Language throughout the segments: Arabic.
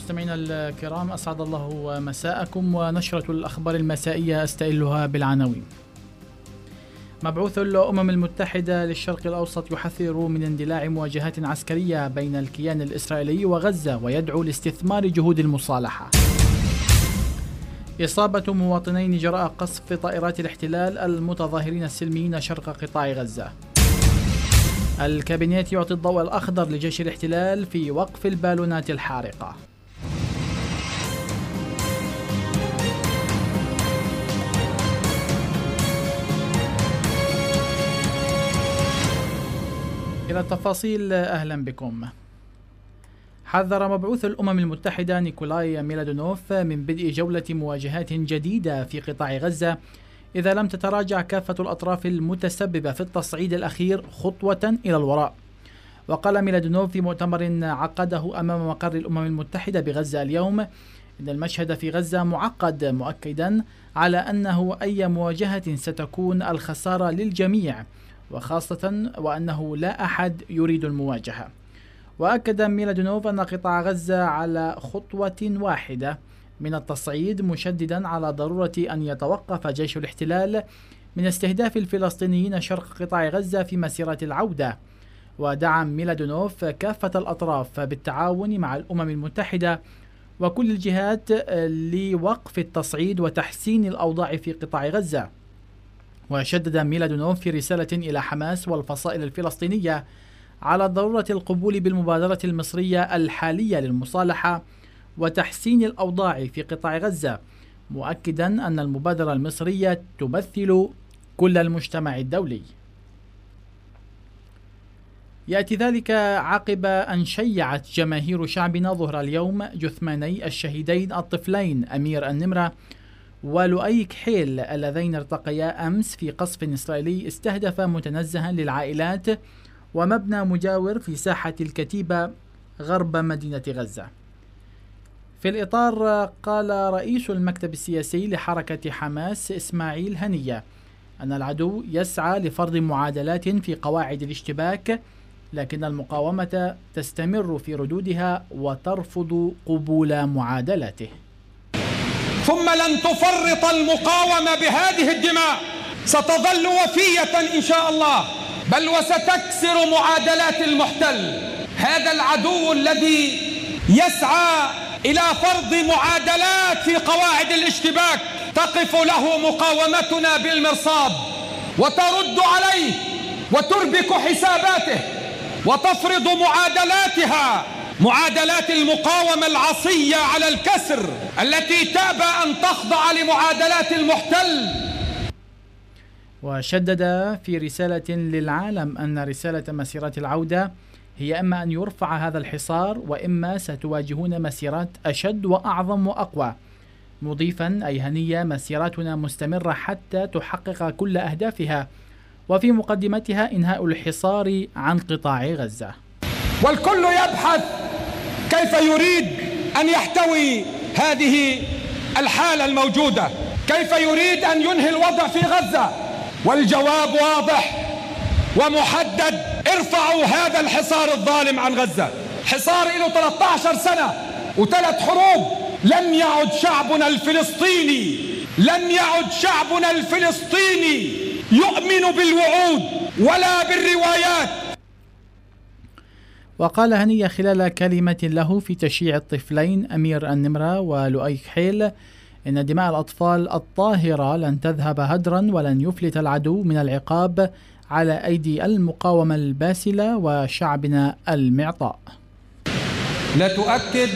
مستمعينا الكرام، أسعد الله مساءكم، ونشرة الأخبار المسائية أستهلها بالعناوين. مبعوث الأمم المتحدة للشرق الأوسط يحذر من اندلاع مواجهات عسكرية بين الكيان الإسرائيلي وغزة ويدعو لاستثمار جهود المصالحة. إصابة مواطنين جراء قصف طائرات الاحتلال المتظاهرين السلميين شرق قطاع غزة. الكابينيت يعطي الضوء الأخضر لجيش الاحتلال في وقف البالونات الحارقة. إلى التفاصيل، أهلا بكم. حذر مبعوث الأمم المتحدة نيكولاي ميلادونوف من بدء جولة مواجهات جديدة في قطاع غزة إذا لم تتراجع كافة الأطراف المتسببة في التصعيد الأخير خطوة إلى الوراء. وقال ميلادونوف في مؤتمر عقده أمام مقر الأمم المتحدة بغزة اليوم إن المشهد في غزة معقد، مؤكدا على أنه أي مواجهة ستكون الخسارة للجميع، وخاصة وأنه لا أحد يريد المواجهة. وأكد ميلادونوف أن قطاع غزة على خطوة واحدة من التصعيد، مشددا على ضرورة أن يتوقف جيش الاحتلال من استهداف الفلسطينيين شرق قطاع غزة في مسيرة العودة. ودعم ميلادونوف كافة الأطراف بالتعاون مع الأمم المتحدة وكل الجهات لوقف التصعيد وتحسين الأوضاع في قطاع غزة. وشدد ميلادونوف في رسالة إلى حماس والفصائل الفلسطينية على ضرورة القبول بالمبادرة المصرية الحالية للمصالحة وتحسين الأوضاع في قطاع غزة، مؤكدا أن المبادرة المصرية تمثل كل المجتمع الدولي. يأتي ذلك عقب أن شيعت جماهير شعبنا ظهر اليوم جثماني الشهيدين الطفلين أمير النمرة ولؤي كحيل اللذين ارتقيا أمس في قصف إسرائيلي استهدف متنزها للعائلات ومبنى مجاور في ساحة الكتيبة غرب مدينة غزة. في الإطار، قال رئيس المكتب السياسي لحركة حماس إسماعيل هنية أن العدو يسعى لفرض معادلات في قواعد الاشتباك، لكن المقاومة تستمر في ردودها وترفض قبول معادلاته. ثم لن تفرط المقاومة بهذه الدماء، ستظل وفية إن شاء الله، بل وستكسر معادلات المحتل. هذا العدو الذي يسعى إلى فرض معادلات في قواعد الاشتباك تقف له مقاومتنا بالمرصاد وترد عليه وتربك حساباته وتفرض معادلاتها، معادلات المقاومة العصية على الكسر التي تأبى أن تخضع لمعادلات المحتل. وشدد في رسالة للعالم أن رسالة مسيرات العودة هي إما أن يرفع هذا الحصار وإما ستواجهون مسيرات أشد وأعظم وأقوى، مضيفا أي هنية مسيراتنا مستمرة حتى تحقق كل أهدافها، وفي مقدمتها إنهاء الحصار عن قطاع غزة. والكل يبحث كيف يريد أن يحتوي هذه الحالة الموجودة، كيف يريد أن ينهي الوضع في غزة، والجواب واضح ومحدد: ارفعوا هذا الحصار الظالم عن غزة. حصار له 13 سنة و3 حروب. لم يعد شعبنا الفلسطيني يؤمن بالوعود ولا بالروايات. وقال هنية خلال كلمة له في تشييع الطفلين أمير النمرة ولؤي كحيل إن دماء الأطفال الطاهرة لن تذهب هدرا ولن يفلت العدو من العقاب على أيدي المقاومة الباسلة وشعبنا المعطاء. لا تؤكد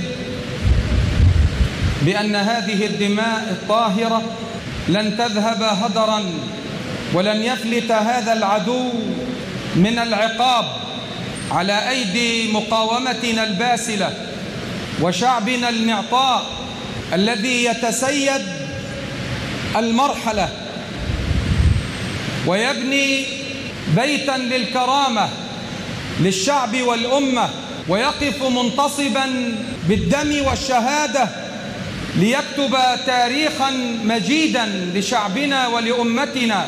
بأن هذه الدماء الطاهرة لن تذهب هدرا ولن يفلت هذا العدو من العقاب على أيدي مقاومتنا الباسلة وشعبنا المعطاء الذي يتسيد المرحلة ويبني بيتا للكرامة للشعب والأمة، ويقف منتصبا بالدم والشهادة ليكتب تاريخا مجيدا لشعبنا ولأمتنا.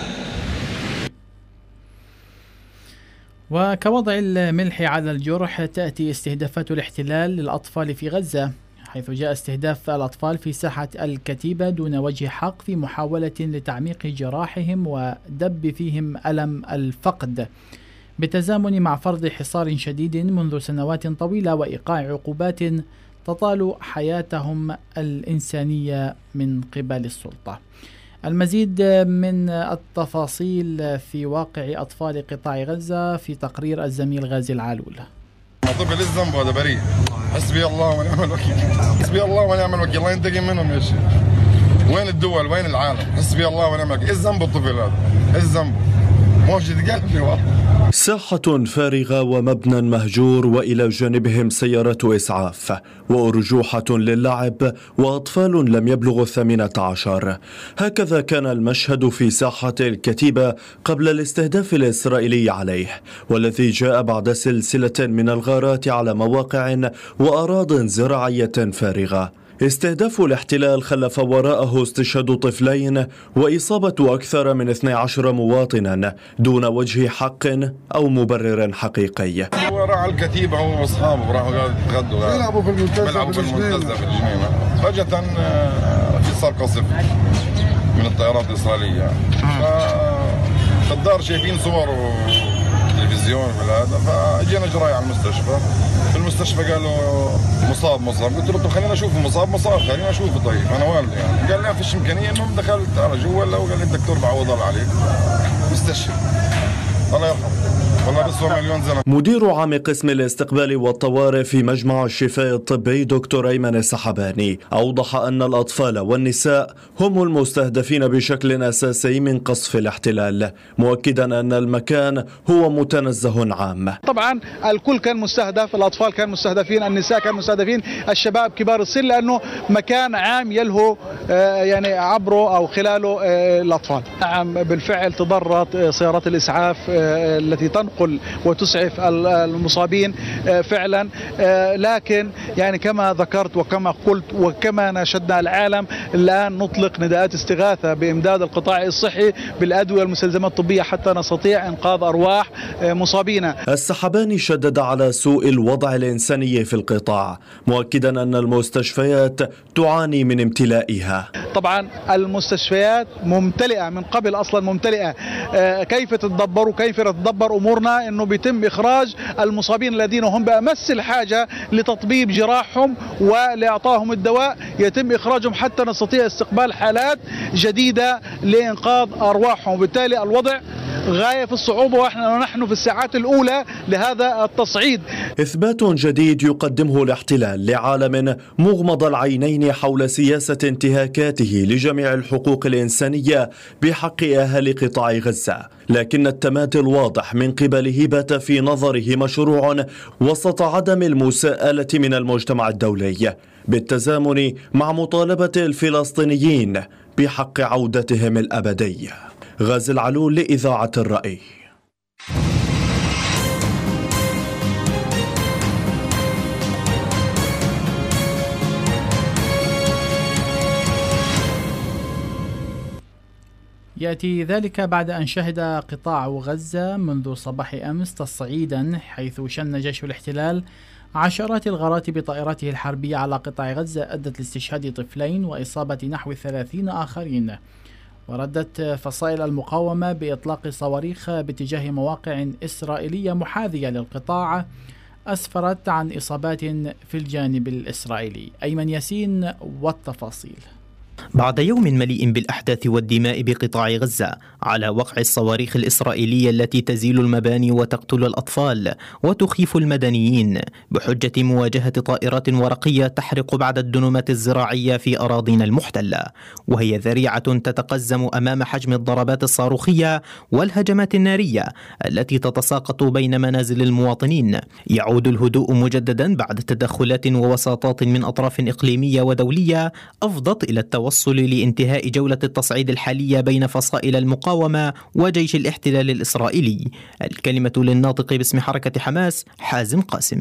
وكوضع الملح على الجرح تأتي استهدافات الاحتلال للأطفال في غزة، حيث جاء استهداف الأطفال في ساحة الكتيبة دون وجه حق في محاولة لتعميق جراحهم ودب فيهم ألم الفقد، بالتزامن مع فرض حصار شديد منذ سنوات طويلة وإيقاع عقوبات تطال حياتهم الإنسانية من قبل السلطة. المزيد من التفاصيل في واقع أطفال قطاع غزة في تقرير الزميل غازي العلول. طفل الذنب هذا بريء، حسبي الله ونعم الوكيل، حسبي الله ونعم الوكيل، الله ينتقم منهم يا شيخ. وين الدول؟ وين العالم؟ حسبي الله ونعم الوكيل، ايش ذنب الطفل هذا؟ ايش ذنبه؟ موجد قلبي والله. ساحة فارغة ومبنى مهجور وإلى جانبهم سيارة إسعاف وأرجوحة للعب وأطفال لم يبلغوا 18. هكذا كان المشهد في ساحة الكتيبة قبل الاستهداف الإسرائيلي عليه، والذي جاء بعد سلسلة من الغارات على مواقع وأراضٍ زراعية فارغة. استهداف الاحتلال خلف وراءه استشهاد طفلين وإصابة أكثر من 12 مواطنا دون وجه حق أو مبرر حقيقي. وراء الكتيبة هو وأصحابه راحوا يتغدوا يلعبوا في المنتزه في الجنينة، فجأة في صار قصف من الطائرات الإسرائيلية، فالدار شايفين صور تلفزيون بالهذا، فاجينا جراي على المستشفى. في المستشفى قالوا مصاب. قلت له طب خلينا اشوف المصاب، خلينا اشوفه. طيب انا والدي يعني. قال لا فيش امكانيه. المهم دخلت على جوا وقال لي الدكتور بعوض الله عليك مستشفى، الله يرحمه والله، بس هو مليون زلمه. مدير عام قسم الاستقبال والطوارئ في مجمع الشفاء الطبي دكتور أيمن السحباني أوضح أن الأطفال والنساء هم المستهدفين بشكل أساسي من قصف الاحتلال، مؤكدا أن المكان هو متنزه عام. طبعا الكل كان مستهدف، الأطفال كانوا مستهدفين، النساء كانوا مستهدفين، الشباب كبار السن، لأنه مكان عام يلهو يعني عبره أو خلاله الأطفال. نعم بالفعل تضررت سيارات الإسعاف التي تنقل وتسعف المصابين فعلا، لكن يعني كما ذكرت وكما قلت وكما ناشدنا العالم، الآن نطلق نداءات استغاثة بإمداد القطاع الصحي بالأدوية والمستلزمات الطبية حتى نستطيع إنقاذ أرواح مصابينا. السحباني شدد على سوء الوضع الإنساني في القطاع، مؤكدا أن المستشفيات تعاني من امتلائها. طبعا المستشفيات ممتلئة من قبل، أصلا ممتلئة. كيف تتدبر أمورنا؟ أنه بيتم إخراج المصابين الذين هم بأمس الحاجة لتطبيب جراحهم ولإعطائهم الدواء، يتم إخراجهم حتى نستطيع استقبال حالات جديدة لإنقاذ أرواحهم، وبالتالي الوضع غاية في الصعوبة ونحن في الساعات الأولى لهذا التصعيد. إثبات جديد يقدمه الاحتلال لعالم مغمض العينين حول سياسة انتهاكاته لجميع الحقوق الإنسانية بحق أهالي قطاع غزة، لكن التمادي الواضح من قبله بات في نظره مشروع وسط عدم المساءلة من المجتمع الدولي، بالتزامن مع مطالبة الفلسطينيين بحق عودتهم الأبدية. غازي العلول لإذاعة الرأي. يأتي ذلك بعد أن شهد قطاع غزة منذ صباح أمس تصعيدا، حيث شن جيش الاحتلال عشرات الغارات بطائراته الحربية على قطاع غزة أدت لاستشهاد طفلين وإصابة نحو 30 آخرين. وردت فصائل المقاومة بإطلاق صواريخ باتجاه مواقع إسرائيلية محاذية للقطاع أسفرت عن إصابات في الجانب الإسرائيلي. أيمن ياسين والتفاصيل. بعد يوم مليء بالأحداث والدماء بقطاع غزة على وقع الصواريخ الإسرائيلية التي تزيل المباني وتقتل الأطفال وتخيف المدنيين بحجة مواجهة طائرات ورقية تحرق بعد الدنومات الزراعية في أراضينا المحتلة، وهي ذريعة تتقزم أمام حجم الضربات الصاروخية والهجمات النارية التي تتساقط بين منازل المواطنين. يعود الهدوء مجددا بعد تدخلات ووساطات من أطراف إقليمية ودولية أفضت إلى التوصل لانتهاء جولة التصعيد الحالية بين فصائل المقاومة وجيش الاحتلال الإسرائيلي. الكلمة للناطق باسم حركة حماس حازم قاسم.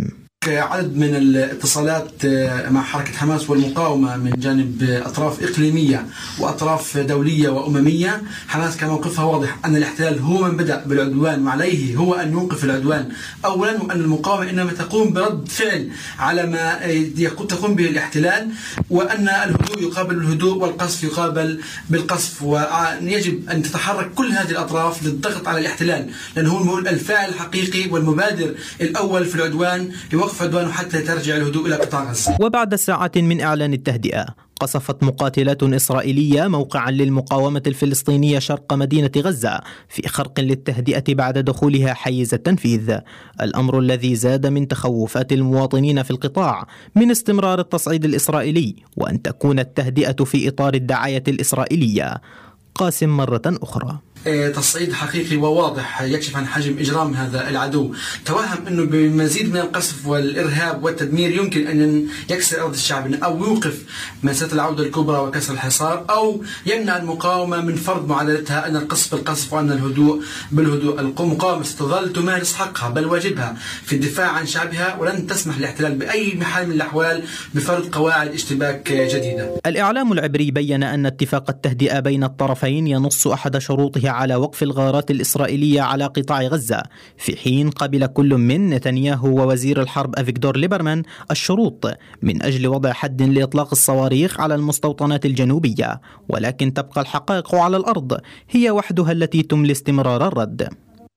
عدد من الاتصالات مع حركة حماس والمقاومة من جانب أطراف إقليمية وأطراف دولية وأممية. حماس كان موقفها واضح أن الاحتلال هو من بدأ بالعدوان وعليه هو أن يوقف العدوان أولا، وأن المقاومة إنما تقوم برد فعل على ما تقوم به الاحتلال، وأن الهدوء يقابل بالهدوء والقصف يقابل بالقصف، ويجب أن تتحرك كل هذه الأطراف للضغط على الاحتلال، لأنه هو الفاعل الحقيقي والمبادر الأول في العدوان لوقف عدوانه حتى ترجع الهدوء إلى قطاع غزة. وبعد ساعات من إعلان التهدئة، قصفت مقاتلات إسرائيلية موقعا للمقاومة الفلسطينية شرق مدينة غزة في خرق للتهدئة بعد دخولها حيز التنفيذ، الأمر الذي زاد من تخوفات المواطنين في القطاع من استمرار التصعيد الإسرائيلي وأن تكون التهدئة في إطار الدعاية الإسرائيلية. قاسم مرة أخرى: تصعيد حقيقي وواضح يكشف عن حجم إجرام هذا العدو. توهم أنه بمزيد من القصف والإرهاب والتدمير يمكن أن يكسر أرض الشعب أو يوقف مسيرة العودة الكبرى وكسر الحصار، أو يمنع المقاومة من فرض معادلتها أن القصف بالقصف وأن الهدوء بالهدوء. المقاومة ستظل تمارس حقها بل واجبها في الدفاع عن شعبها، ولن تسمح للاحتلال بأي حال من الأحوال بفرض قواعد اشتباك جديدة. الإعلام العبري بيّن أن اتفاق التهدئة بين الطرفين ينص أحد شروطه على وقف الغارات الإسرائيلية على قطاع غزة، في حين قبل كل من نتنياهو ووزير الحرب أفيغدور ليبرمان الشروط من أجل وضع حد لإطلاق الصواريخ على المستوطنات الجنوبية، ولكن تبقى الحقائق على الأرض هي وحدها التي تملي استمرار الرد.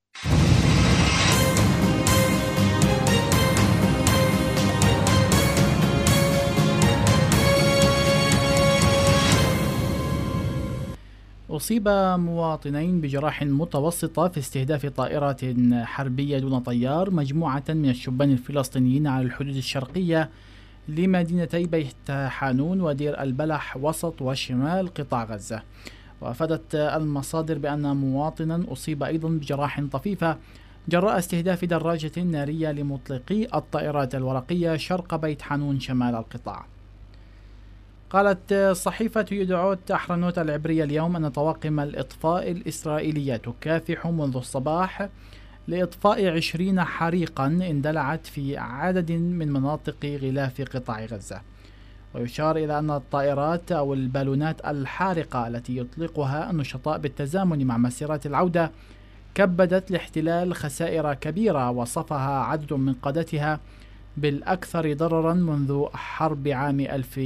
أصيب مواطنين بجراح متوسطة في استهداف طائرات حربية دون طيار مجموعة من الشبان الفلسطينيين على الحدود الشرقية لمدينتي بيت حانون ودير البلح وسط وشمال قطاع غزة. وأفادت المصادر بأن مواطنا أصيب أيضا بجراح طفيفة جراء استهداف دراجة نارية لمطلقي الطائرات الورقية شرق بيت حانون شمال القطاع. قالت صحيفة يدعوت أحرنوت العبرية اليوم أن طواقم الإطفاء الإسرائيلية تكافح منذ الصباح لإطفاء 20 حريقا اندلعت في عدد من مناطق غلاف قطاع غزة. ويشار إلى أن الطائرات أو البالونات الحارقة التي يطلقها النشطاء بالتزامن مع مسيرات العودة كبدت الاحتلال خسائر كبيرة وصفها عدد من قادتها بالأكثر ضررا منذ حرب عام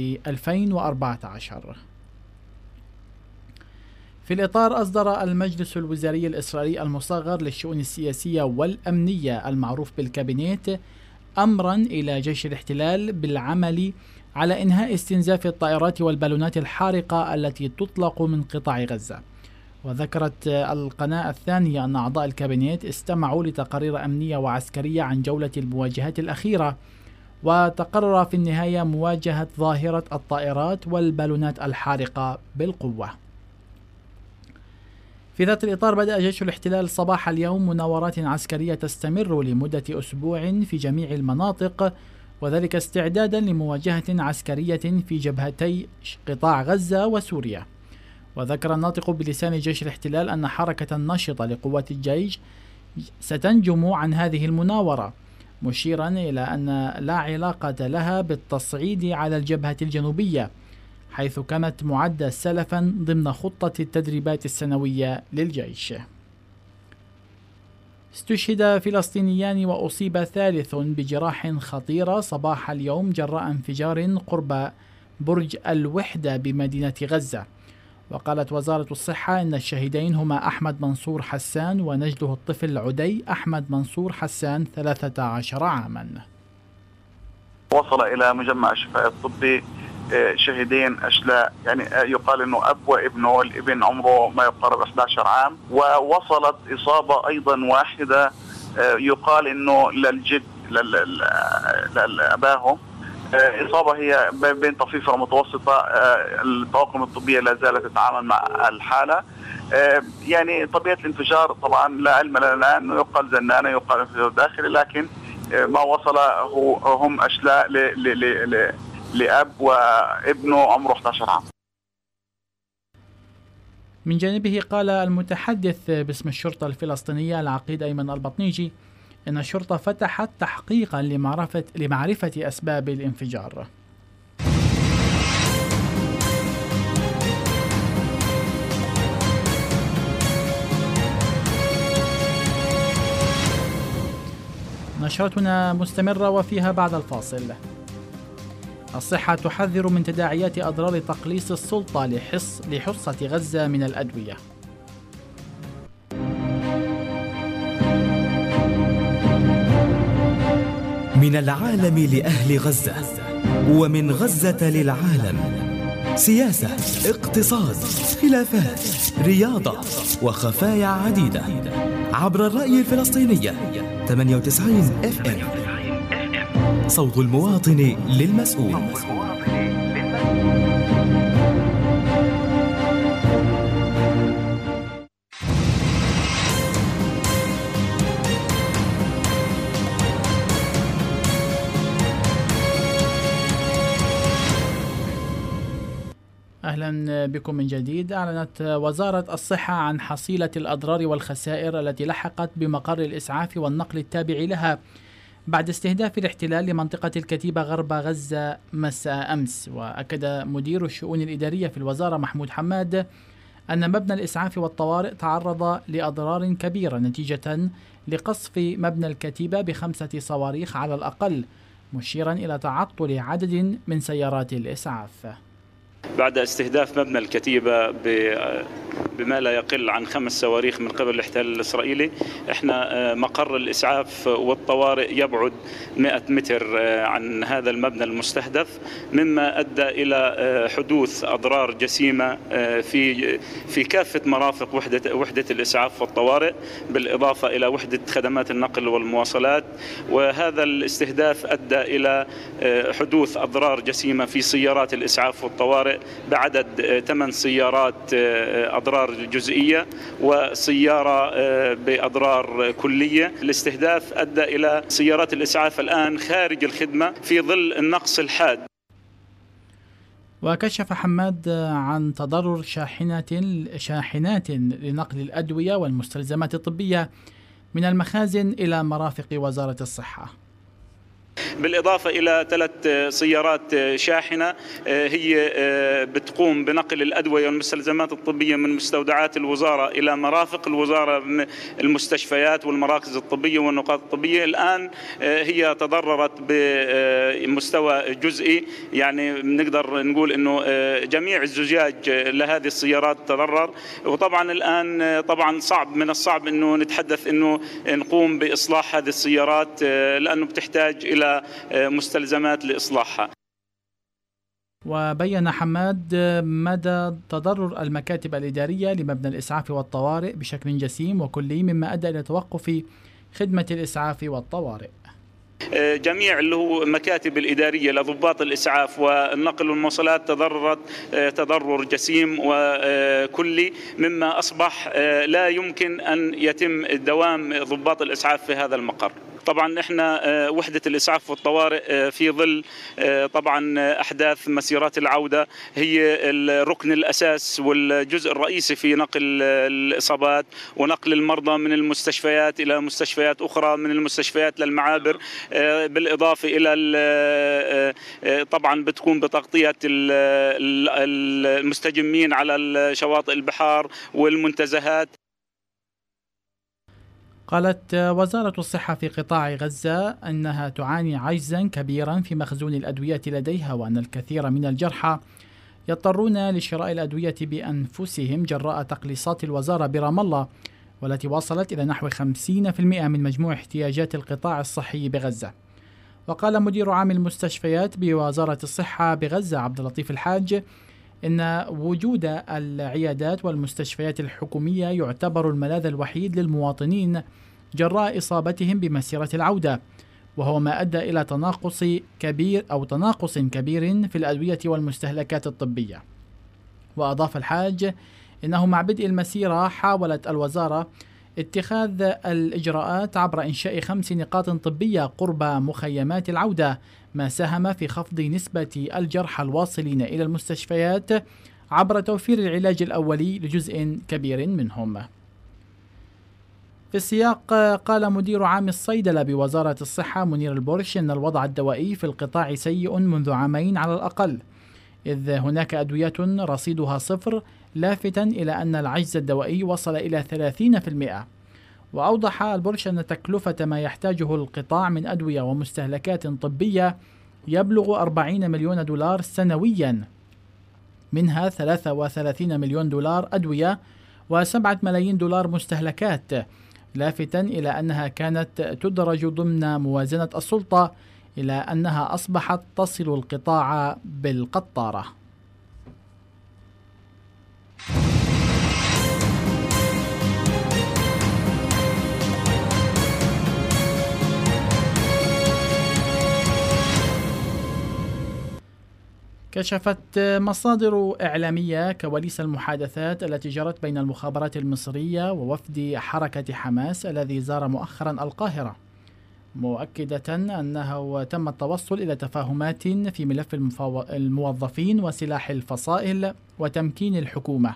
2014. في الإطار أصدر المجلس الوزاري الإسرائيلي المصغر للشؤون السياسية والأمنية المعروف بالكابينيت أمرا إلى جيش الاحتلال بالعمل على إنهاء استنزاف الطائرات والبالونات الحارقة التي تطلق من قطاع غزة. وذكرت القناة الثانية أن أعضاء الكابينيت استمعوا لتقارير أمنية وعسكرية عن جولة المواجهات الأخيرة، وتقرر في النهاية مواجهة ظاهرة الطائرات والبالونات الحارقة بالقوة. في ذات الإطار بدأ جيش الاحتلال صباح اليوم مناورات عسكرية تستمر لمدة أسبوع في جميع المناطق، وذلك استعدادا لمواجهة عسكرية في جبهتي قطاع غزة وسوريا. وذكر الناطق بلسان جيش الاحتلال أن حركة نشطة لقوات الجيش ستنجم عن هذه المناورة، مشيرا إلى أن لا علاقة لها بالتصعيد على الجبهة الجنوبية، حيث كانت معدة سلفا ضمن خطة التدريبات السنوية للجيش. استشهد فلسطينيان وأصيب ثالث بجراح خطيرة صباح اليوم جراء انفجار قرب برج الوحدة بمدينة غزة. وقالت وزارة الصحة إن الشهيدين هما أحمد منصور حسان ونجده الطفل عدي أحمد منصور حسان 13 عاما. وصل إلى مجمع الشفاء الطبي شهيدين أشلاء، يعني يقال أنه أب وابنه، الابن عمره ما يقارب 11 عام، ووصلت إصابة أيضا واحدة يقال أنه للجد لأباهم. إصابة هي بين طفيفة ومتوسطة. الطواقم الطبية لا زالت تتعامل مع الحالة. يعني طبيعة الانفجار طبعا لا علم لنا أنه يقال زنانة يقال انفجار داخلي، لكن ما وصل هم أشلاء لأب وابنه عمره 11 عام. من جانبه قال المتحدث باسم الشرطة الفلسطينية العقيد أيمن البطنيجي إن الشرطة فتحت تحقيقا لمعرفة أسباب الانفجار. نشرتنا مستمرة وفيها بعد الفاصل. الصحة تحذر من تداعيات أضرار تقليص السلطة لحصة غزة من الأدوية. من العالم لأهل غزة ومن غزة للعالم، سياسة، اقتصاد، خلافات، رياضة وخفايا عديدة عبر الرأي الفلسطينية 98 FM، صوت المواطن للمسؤول. أهلا بكم من جديد. أعلنت وزارة الصحة عن حصيلة الأضرار والخسائر التي لحقت بمقر الإسعاف والنقل التابع لها بعد استهداف الاحتلال لمنطقة الكتيبة غرب غزة مساء أمس. وأكد مدير الشؤون الإدارية في الوزارة محمود حماد أن مبنى الإسعاف والطوارئ تعرض لأضرار كبيرة نتيجة لقصف مبنى الكتيبة ب5 صواريخ على الأقل، مشيرا إلى تعطل عدد من سيارات الإسعاف. بعد استهداف مبنى الكتيبة بما لا يقل عن 5 صواريخ من قبل الاحتلال الإسرائيلي، احنا مقر الإسعاف والطوارئ يبعد 100 متر عن هذا المبنى المستهدف، مما أدى إلى حدوث أضرار جسيمة في كافة مرافق وحدة الإسعاف والطوارئ، بالإضافة إلى وحدة خدمات النقل والمواصلات. وهذا الاستهداف أدى إلى حدوث أضرار جسيمة في سيارات الإسعاف والطوارئ بعدد 8 سيارات أضرار جزئية وسيارة بأضرار كلية. الاستهداف أدى إلى سيارات الإسعاف الآن خارج الخدمة في ظل النقص الحاد. وكشف حماد عن تضرر شاحنات لنقل الأدوية والمستلزمات الطبية من المخازن إلى مرافق وزارة الصحة، بالإضافة إلى 3 سيارات شاحنة هي بتقوم بنقل الأدوية والمستلزمات الطبية من مستودعات الوزارة إلى مرافق الوزارة، المستشفيات والمراكز الطبية والنقاط الطبية. الآن هي تضررت بمستوى جزئي، يعني نقدر نقول أنه جميع الزجاج لهذه السيارات تضرر. وطبعا الآن طبعا من الصعب أنه نتحدث أنه نقوم بإصلاح هذه السيارات لأنه بتحتاج إلى مستلزمات لإصلاحها. وبين حماد مدى تضرر المكاتب الإدارية لمبنى الإسعاف والطوارئ بشكل جسيم وكلي، مما أدى إلى توقف خدمة الإسعاف والطوارئ. جميع اللي هو مكاتب الإدارية لضباط الإسعاف والنقل والمواصلات تضررت تضرر جسيم وكلي، مما أصبح لا يمكن أن يتم دوام ضباط الإسعاف في هذا المقر. طبعا احنا وحدة الإسعاف والطوارئ في ظل طبعا أحداث مسيرات العودة هي الركن الأساس والجزء الرئيسي في نقل الإصابات ونقل المرضى من المستشفيات إلى مستشفيات أخرى، من المستشفيات للمعابر، بالإضافة إلى طبعا بتكون بتغطية المستجمين على شواطئ البحار والمنتزهات. قالت وزارة الصحة في قطاع غزة أنها تعاني عجزا كبيرا في مخزون الأدوية لديها، وأن الكثير من الجرحى يضطرون لشراء الأدوية بأنفسهم جراء تقليصات الوزارة برام الله، والتي وصلت إلى نحو 50% من مجموع احتياجات القطاع الصحي بغزة. وقال مدير عام المستشفيات بوزارة الصحة بغزة عبد اللطيف الحاج إن وجود العيادات والمستشفيات الحكومية يعتبر الملاذ الوحيد للمواطنين جراء إصابتهم بمسيرة العودة، وهو ما أدى إلى تناقص كبير في الأدوية والمستهلكات الطبية. وأضاف الحاج إنه مع بدء المسيرة حاولت الوزارة اتخاذ الإجراءات عبر إنشاء 5 نقاط طبية قرب مخيمات العودة، ما ساهم في خفض نسبة الجرحى الواصلين إلى المستشفيات عبر توفير العلاج الأولي لجزء كبير منهم. في السياق قال مدير عام الصيدلة بوزارة الصحة منير البرش أن الوضع الدوائي في القطاع سيء منذ عامين على الأقل، إذ هناك أدوية رصيدها صفر، لافتا إلى أن العجز الدوائي وصل إلى 30%. وأوضح البرش أن تكلفة ما يحتاجه القطاع من أدوية ومستهلكات طبية يبلغ 40 مليون دولار سنويا، منها 33 مليون دولار أدوية و7 ملايين دولار مستهلكات، لافتا إلى أنها كانت تدرج ضمن موازنة السلطة إلى أنها أصبحت تصل القطاع بالقطارة. كشفت مصادر إعلامية كواليس المحادثات التي جرت بين المخابرات المصرية ووفد حركة حماس الذي زار مؤخرا القاهرة، مؤكدة أنه تم التوصل إلى تفاهمات في ملف الموظفين وسلاح الفصائل وتمكين الحكومة.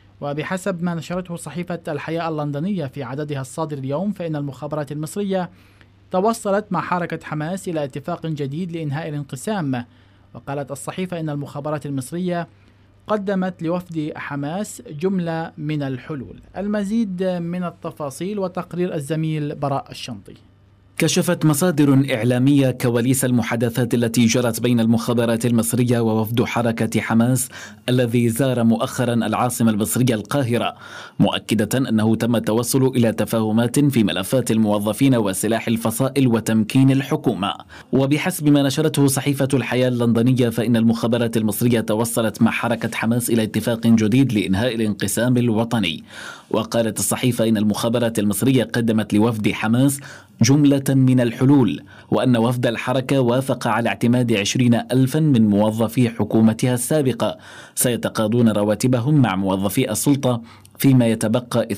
وبحسب ما نشرته صحيفة الحياة اللندنية في عددها الصادر اليوم، فإن المخابرات المصرية توصلت مع حركة حماس إلى اتفاق جديد لإنهاء الانقسام. وقالت الصحيفة إن المخابرات المصرية قدمت لوفد حماس جملة من الحلول. المزيد من التفاصيل وتقرير الزميل براء الشنطي. كشفت مصادر إعلامية كواليس المحادثات التي جرت بين المخابرات المصرية ووفد حركة حماس الذي زار مؤخرا العاصمة المصرية القاهرة، مؤكدة أنه تم التوصل إلى تفاهمات في ملفات الموظفين وسلاح الفصائل وتمكين الحكومة. وبحسب ما نشرته صحيفة الحياة اللندنية، فإن المخابرات المصرية توصلت مع حركة حماس إلى اتفاق جديد لإنهاء الانقسام الوطني. وقالت الصحيفة إن المخابرات المصرية قدمت لوفد حماس جملة من الحلول، وأن وفد الحركة وافق على اعتماد 20,000 من موظفي حكومتها السابقة سيتقاضون رواتبهم مع موظفي السلطة، فيما يتبقى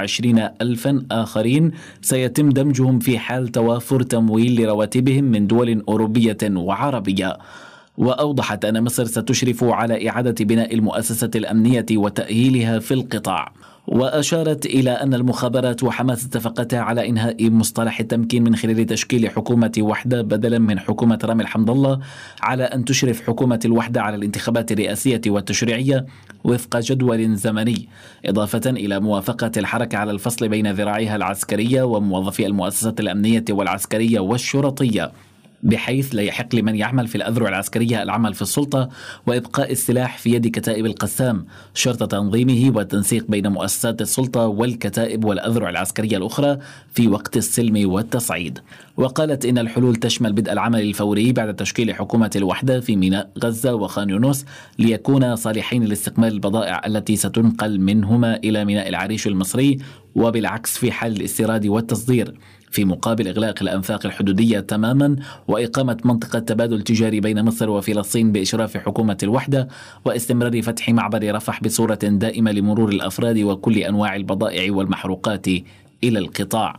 22,000 آخرين سيتم دمجهم في حال توافر تمويل لرواتبهم من دول أوروبية وعربية. وأوضحت أن مصر ستشرف على إعادة بناء المؤسسة الأمنية وتأهيلها في القطاع. وأشارت إلى أن المخابرات وحماس اتفقتا على إنهاء مصطلح التمكين من خلال تشكيل حكومة وحدة بدلا من حكومة رامي الحمد الله، على أن تشرف حكومة الوحدة على الانتخابات الرئاسية والتشريعية وفق جدول زمني، إضافة إلى موافقة الحركة على الفصل بين ذراعيها العسكرية وموظفي المؤسسات الأمنية والعسكرية والشرطية، بحيث لا يحق لمن يعمل في الأذرع العسكرية العمل في السلطة، وإبقاء السلاح في يد كتائب القسام شرط تنظيمه والتنسيق بين مؤسسات السلطة والكتائب والأذرع العسكرية الأخرى في وقت السلم والتصعيد. وقالت إن الحلول تشمل بدء العمل الفوري بعد تشكيل حكومة الوحدة في ميناء غزة وخان يونس، ليكون صالحين لاستقبال البضائع التي ستنقل منهما إلى ميناء العريش المصري، وبالعكس في حال الاستيراد والتصدير، في مقابل إغلاق الأنفاق الحدودية تماما، وإقامة منطقة تبادل تجاري بين مصر وفلسطين بإشراف حكومة الوحدة، واستمرار فتح معبر رفح بصورة دائمة لمرور الأفراد وكل أنواع البضائع والمحروقات إلى القطاع.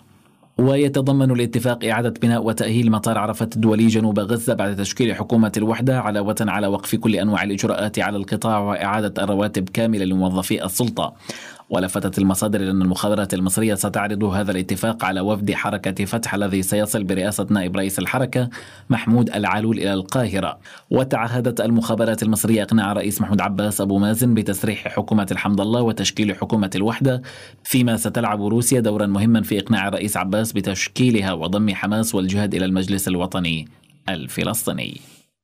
ويتضمن الاتفاق إعادة بناء وتأهيل مطار عرفات الدولي جنوب غزة بعد تشكيل حكومة الوحدة، علاوة على وقف كل أنواع الإجراءات على القطاع وإعادة الرواتب كاملة لموظفي السلطة. ولفتت المصادر أن المخابرات المصرية ستعرض هذا الاتفاق على وفد حركة فتح الذي سيصل برئاسة نائب رئيس الحركة محمود العلول إلى القاهرة. وتعهدت المخابرات المصرية إقناع رئيس محمود عباس أبو مازن بتسريح حكومة الحمد الله وتشكيل حكومة الوحدة، فيما ستلعب روسيا دورا مهما في إقناع الرئيس عباس بتشكيلها وضم حماس والجهاد إلى المجلس الوطني الفلسطيني.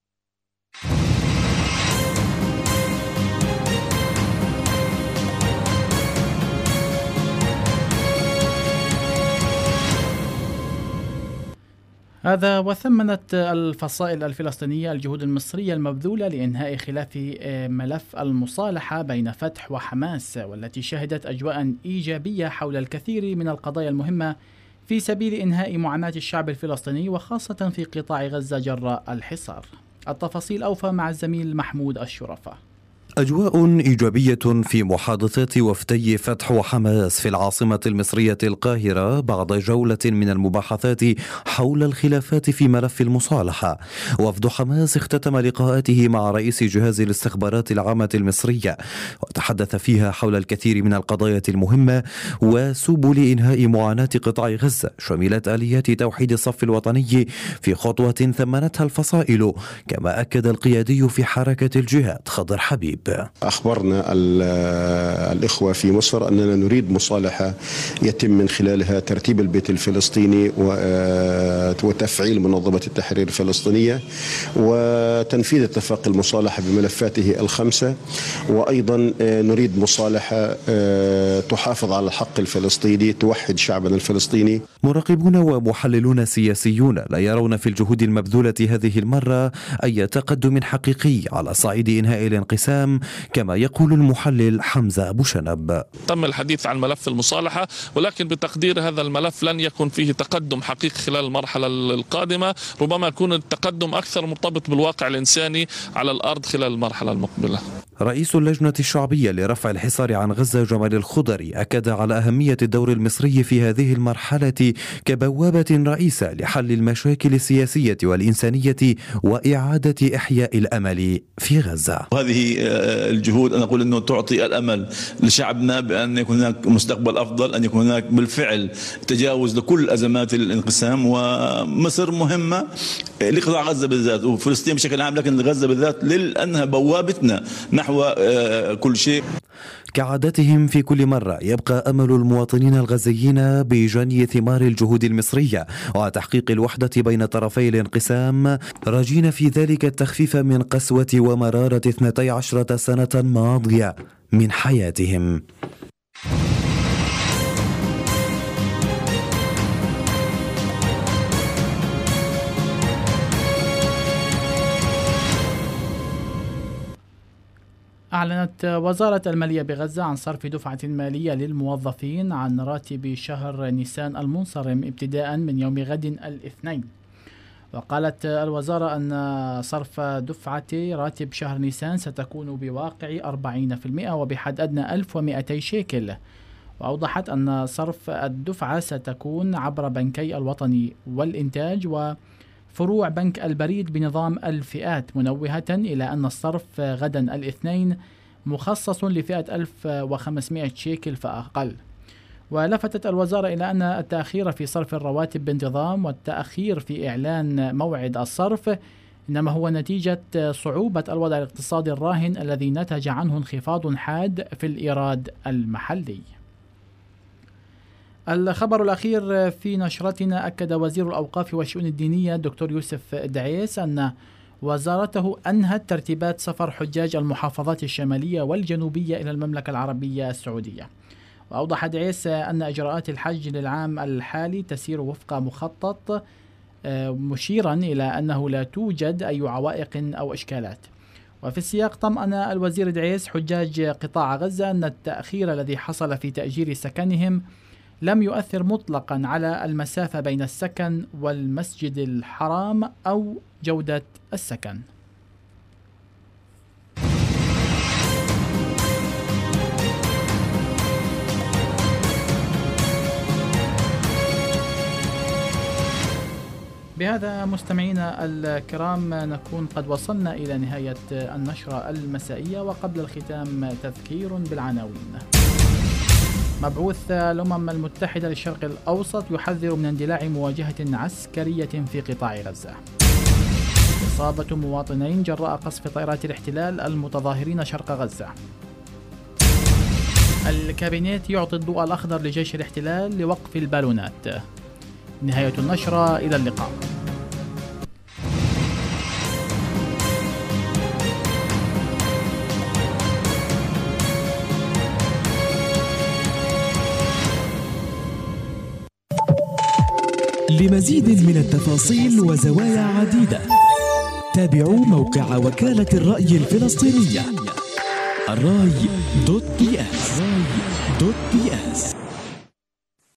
هذا وثمنت الفصائل الفلسطينية الجهود المصرية المبذولة لإنهاء خلاف ملف المصالحة بين فتح وحماس، والتي شهدت أجواء إيجابية حول الكثير من القضايا المهمة في سبيل إنهاء معاناة الشعب الفلسطيني، وخاصة في قطاع غزة جراء الحصار. التفاصيل أوفى مع الزميل محمود الشرفة. أجواء إيجابية في محادثات وفدي فتح وحماس في العاصمة المصرية القاهرة بعد جولة من المباحثات حول الخلافات في ملف المصالحة. وفد حماس اختتم لقاءاته مع رئيس جهاز الاستخبارات العامة المصرية وتحدث فيها حول الكثير من القضايا المهمة وسبل إنهاء معاناة قطاع غزة، شملت آليات توحيد الصف الوطني في خطوة ثمنتها الفصائل، كما أكد القيادي في حركة الجهاد خضر حبيب. أخبرنا الإخوة في مصر أننا نريد مصالحة يتم من خلالها ترتيب البيت الفلسطيني وتفعيل منظمة التحرير الفلسطينية وتنفيذ اتفاق المصالحة بملفاته الخمسة، وأيضا نريد مصالحة تحافظ على الحق الفلسطيني، توحد شعبنا الفلسطيني. مراقبون ومحللون سياسيون لا يرون في الجهود المبذولة هذه المرة أي تقدم حقيقي على صعيد إنهاء الانقسام، كما يقول المحلل حمزة أبو شنب. تم الحديث عن ملف المصالحة، ولكن بتقدير هذا الملف لن يكون فيه تقدم حقيقي خلال المرحلة القادمة، ربما يكون التقدم أكثر مرتبط بالواقع الإنساني على الأرض خلال المرحلة المقبلة. رئيس اللجنة الشعبية لرفع الحصار عن غزة جمال الخضري أكد على أهمية الدور المصري في هذه المرحلة كبوابة رئيسة لحل المشاكل السياسية والإنسانية وإعادة إحياء الأمل في غزة. وهذه الجهود أنا أقول أنه تعطي الأمل لشعبنا بأن يكون هناك مستقبل أفضل، أن يكون هناك بالفعل تجاوز لكل أزمات الانقسام. ومصر مهمة لقطاع غزة بالذات وفلسطين بشكل عام، لكن غزة بالذات لأنها بوابتنا نحو كل شيء. كعادتهم في كل مرة يبقى أمل المواطنين الغزيين بجني ثمار الجهود المصرية وتحقيق الوحدة بين طرفي الانقسام، راجين في ذلك التخفيف من قسوة ومرارة 12 سنة ماضية من حياتهم. أعلنت وزارة المالية بغزة عن صرف دفعة مالية للموظفين عن راتب شهر نيسان المنصرم ابتداء من يوم غد الاثنين. وقالت الوزارة أن صرف دفعة راتب شهر نيسان ستكون بواقع 40% وبحد أدنى 1200 شيكل. وأوضحت أن صرف الدفعة ستكون عبر بنكي الوطني والإنتاج وفروع بنك البريد بنظام الفئات، منوهة إلى أن الصرف غدا الاثنين مخصص لفئة 1500 شيكل فأقل. ولفتت الوزارة إلى أن التأخير في صرف الرواتب بانتظام والتأخير في إعلان موعد الصرف إنما هو نتيجة صعوبة الوضع الاقتصادي الراهن الذي نتج عنه انخفاض حاد في الإيراد المحلي. الخبر الأخير في نشرتنا، أكد وزير الأوقاف والشؤون الدينية الدكتور يوسف دعيس أن وزارته أنهت ترتيبات سفر حجاج المحافظات الشمالية والجنوبية إلى المملكة العربية السعودية. وأوضح دعيس أن إجراءات الحج للعام الحالي تسير وفق مخطط، مشيرا إلى أنه لا توجد أي عوائق أو إشكالات. وفي السياق طمأن الوزير دعيس حجاج قطاع غزة أن التأخير الذي حصل في تأجير سكنهم لم يؤثر مطلقا على المسافة بين السكن والمسجد الحرام أو جودة السكن. بهذا مستمعينا الكرام نكون قد وصلنا إلى نهاية النشرة المسائية، وقبل الختام تذكير بالعناوين. مبعوث الأمم المتحدة للشرق الأوسط يحذر من اندلاع مواجهة عسكرية في قطاع غزة. إصابة مواطنين جراء قصف طائرات الاحتلال المتظاهرين شرق غزة. الكابينيت يعطي الضوء الأخضر لجيش الاحتلال لوقف البالونات. نهاية النشرة، إلى اللقاء. لمزيد من التفاصيل وزوايا عديدة تابعوا موقع وكالة الرأي الفلسطينية الراي.es.